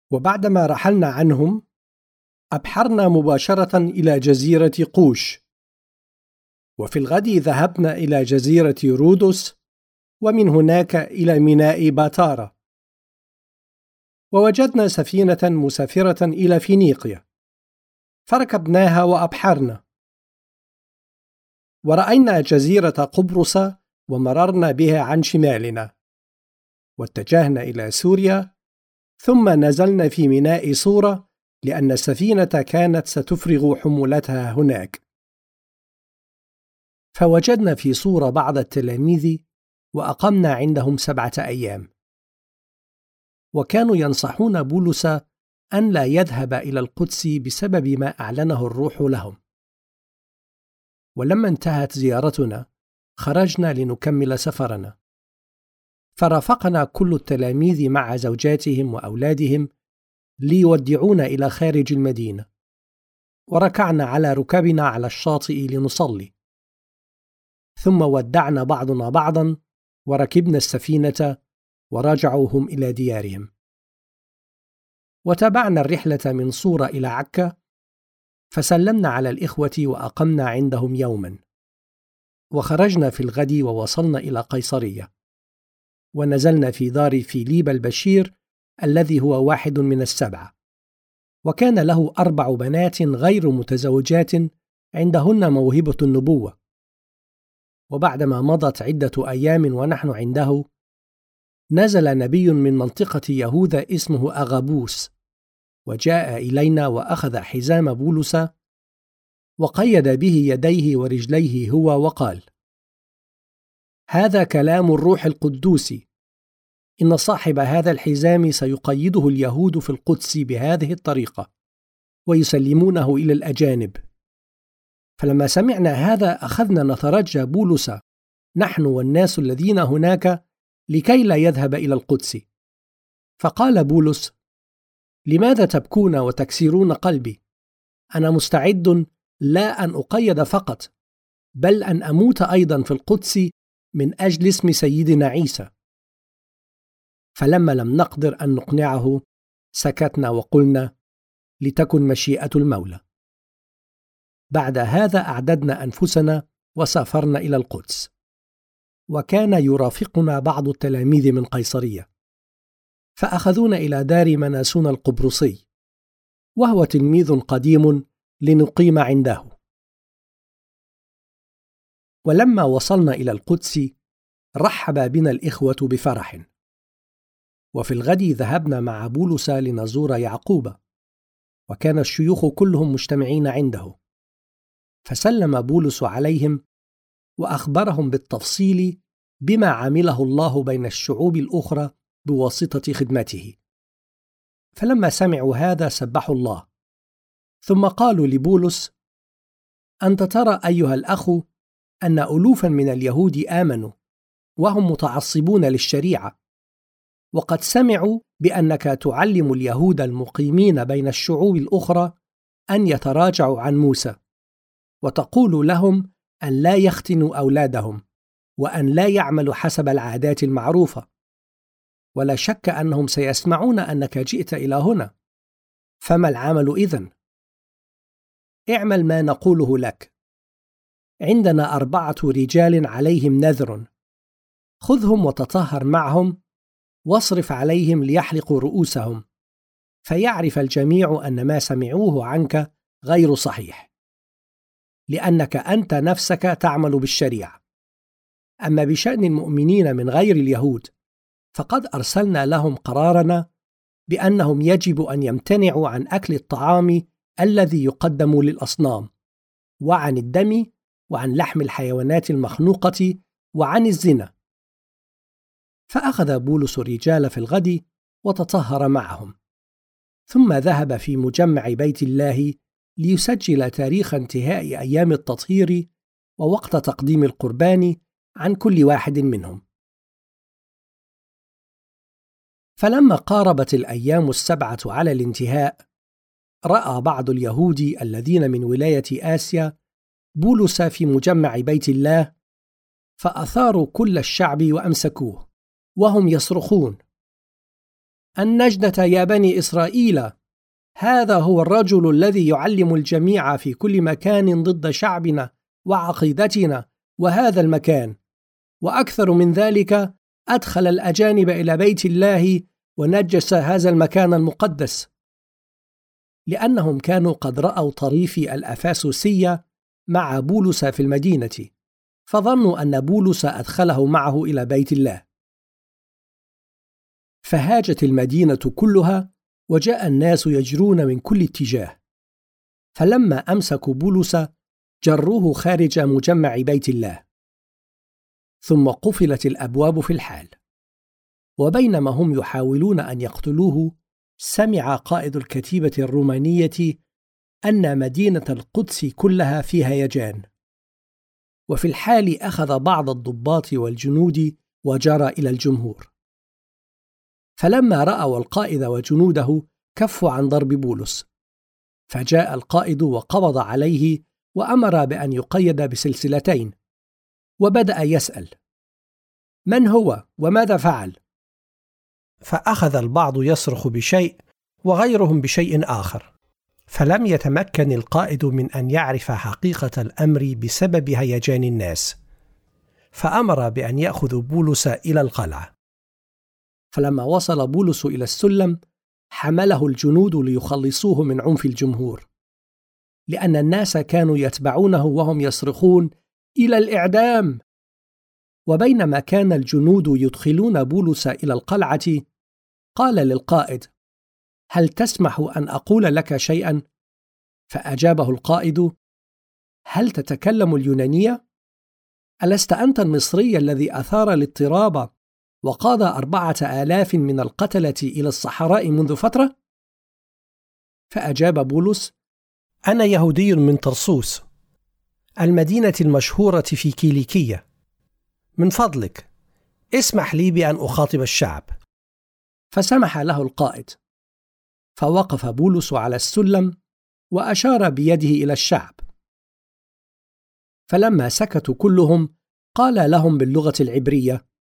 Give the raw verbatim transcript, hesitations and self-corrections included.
وبعدما رحلنا عنهم أبحرنا مباشرة إلى جزيرة قوش، وفي الغد ذهبنا إلى جزيرة رودس، ومن هناك إلى ميناء باتارا، ووجدنا سفينة مسافرة إلى فينيقيا فركبناها وأبحرنا، ورأينا جزيرة قبرص ومررنا بها عن شمالنا، واتجهنا إلى سوريا، ثم نزلنا في ميناء صورة لأن السفينة كانت ستفرغ حمولتها هناك. فوجدنا في صورة بعض التلاميذ وأقمنا عندهم سبعة أيام، وكانوا ينصحون بولس أن لا يذهب إلى القدس بسبب ما أعلنه الروح لهم. ولما انتهت زيارتنا خرجنا لنكمل سفرنا، فرافقنا كل التلاميذ مع زوجاتهم وأولادهم ليودعونا إلى خارج المدينة، وركعنا على ركبنا على الشاطئ لنصلي، ثم ودعنا بعضنا بعضا وركبنا السفينة ورجعوا هم إلى ديارهم. وتابعنا الرحلة من صورة إلى عكا، فسلمنا على الإخوة وأقمنا عندهم يوما، وخرجنا في الغد ووصلنا إلى قيصرية، ونزلنا في دار فيليب البشير الذي هو واحد من السبعة، وكان له أربع بنات غير متزوجات عندهن موهبة النبوة. وبعدما مضت عدة أيام ونحن عنده، نزل نبي من منطقة يهوذا اسمه أغابوس، وجاء إلينا وأخذ حزام بولس وقيد به يديه ورجليه هو وقال: هذا كلام الروح القدوس، إن صاحب هذا الحزام سيقيده اليهود في القدس بهذه الطريقة ويسلمونه إلى الأجانب. فلما سمعنا هذا أخذنا نترجى بولس نحن والناس الذين هناك لكي لا يذهب إلى القدس. فقال بولس: لماذا تبكون وتكسرون قلبي؟ أنا مستعد لا أن أقيد فقط، بل أن أموت أيضا في القدس من أجل اسم سيدنا عيسى. فلما لم نقدر أن نقنعه سكتنا وقلنا: لتكن مشيئة المولى. بعد هذا أعددنا أنفسنا وسافرنا إلى القدس، وكان يرافقنا بعض التلاميذ من قيصرية، فأخذونا إلى دار مناسون القبرصي، وهو تلميذ قديم لنقيم عنده. ولما وصلنا إلى القدس رحب بنا الإخوة بفرح، وفي الغد ذهبنا مع بولس لنزور يعقوب، وكان الشيوخ كلهم مجتمعين عنده، فسلم بولس عليهم وأخبرهم بالتفصيل بما عمله الله بين الشعوب الأخرى بواسطة خدمته. فلما سمعوا هذا سبحوا الله، ثم قالوا لبولس: أنت ترى أيها الأخ أن ألوفا من اليهود آمنوا وهم متعصبون للشريعة، وقد سمعوا بأنك تعلم اليهود المقيمين بين الشعوب الأخرى أن يتراجعوا عن موسى، وتقول لهم أن لا يختنوا أولادهم، وأن لا يعملوا حسب العادات المعروفة. ولا شك أنهم سيسمعون أنك جئت إلى هنا، فما العمل إذن؟ اعمل ما نقوله لك. عندنا أربعة رجال عليهم نذر، خذهم وتطهر معهم، واصرف عليهم ليحلقوا رؤوسهم، فيعرف الجميع أن ما سمعوه عنك غير صحيح، لأنك أنت نفسك تعمل بالشريعة. أما بشأن المؤمنين من غير اليهود فقد أرسلنا لهم قرارنا بأنهم يجب أن يمتنعوا عن أكل الطعام الذي يقدم للأصنام، وعن الدم، وعن لحم الحيوانات المخنوقة، وعن الزنا. فأخذ بولس الرجال في الغد وتطهر معهم، ثم ذهب في مجمع بيت الله ليسجل تاريخ انتهاء أيام التطهير ووقت تقديم القربان عن كل واحد منهم. فلما قاربت الأيام السبعة على الانتهاء، رأى بعض اليهود الذين من ولاية آسيا بولس في مجمع بيت الله، فأثاروا كل الشعب وأمسكوه وهم يصرخون: النجدة يا بني إسرائيل، هذا هو الرجل الذي يعلم الجميع في كل مكان ضد شعبنا وعقيدتنا وهذا المكان، وأكثر من ذلك أدخل الأجانب إلى بيت الله ونجس هذا المكان المقدس. لأنهم كانوا قد رأوا طريفي الأفاسوسية مع بولس في المدينة، فظنوا أن بولس أدخله معه إلى بيت الله. فهاجت المدينة كلها، وجاء الناس يجرون من كل اتجاه، فلما أمسكوا بولس جروه خارج مجمع بيت الله، ثم قفلت الأبواب في الحال. وبينما هم يحاولون أن يقتلوه، سمع قائد الكتيبة الرومانية أن مدينة القدس كلها في هيجان، وفي الحال أخذ بعض الضباط والجنود وجرى إلى الجمهور. فلما رأوا القائد وجنوده كفوا عن ضرب بولس، فجاء القائد وقبض عليه وأمر بأن يقيد بسلسلتين، وبدأ يسأل: من هو وماذا فعل؟ فأخذ البعض يصرخ بشيء وغيرهم بشيء آخر، فلم يتمكن القائد من أن يعرف حقيقة الأمر بسبب هيجان الناس، فأمر بأن يأخذوا بولس إلى القلعة. فلما وصل بولس إلى السلم حمله الجنود ليخلصوه من عنف الجمهور، لأن الناس كانوا يتبعونه وهم يصرخون: إلى الإعدام! وبينما كان الجنود يدخلون بولس إلى القلعة، قال للقائد: هل تسمح أن أقول لك شيئا؟ فأجابه القائد: هل تتكلم اليونانية؟ ألست أنت المصري الذي أثار الاضطراب وقاد أربعة آلاف من القتلة إلى الصحراء منذ فترة؟ فأجاب بولس: أنا يهودي من طرسوس، المدينة المشهورة في كيليكية. من فضلك اسمح لي بأن أخاطب الشعب. فسمح له القائد، فوقف بولس على السلم وأشار بيده إلى الشعب. فلما سكتوا كلهم قال لهم باللغة العبرية: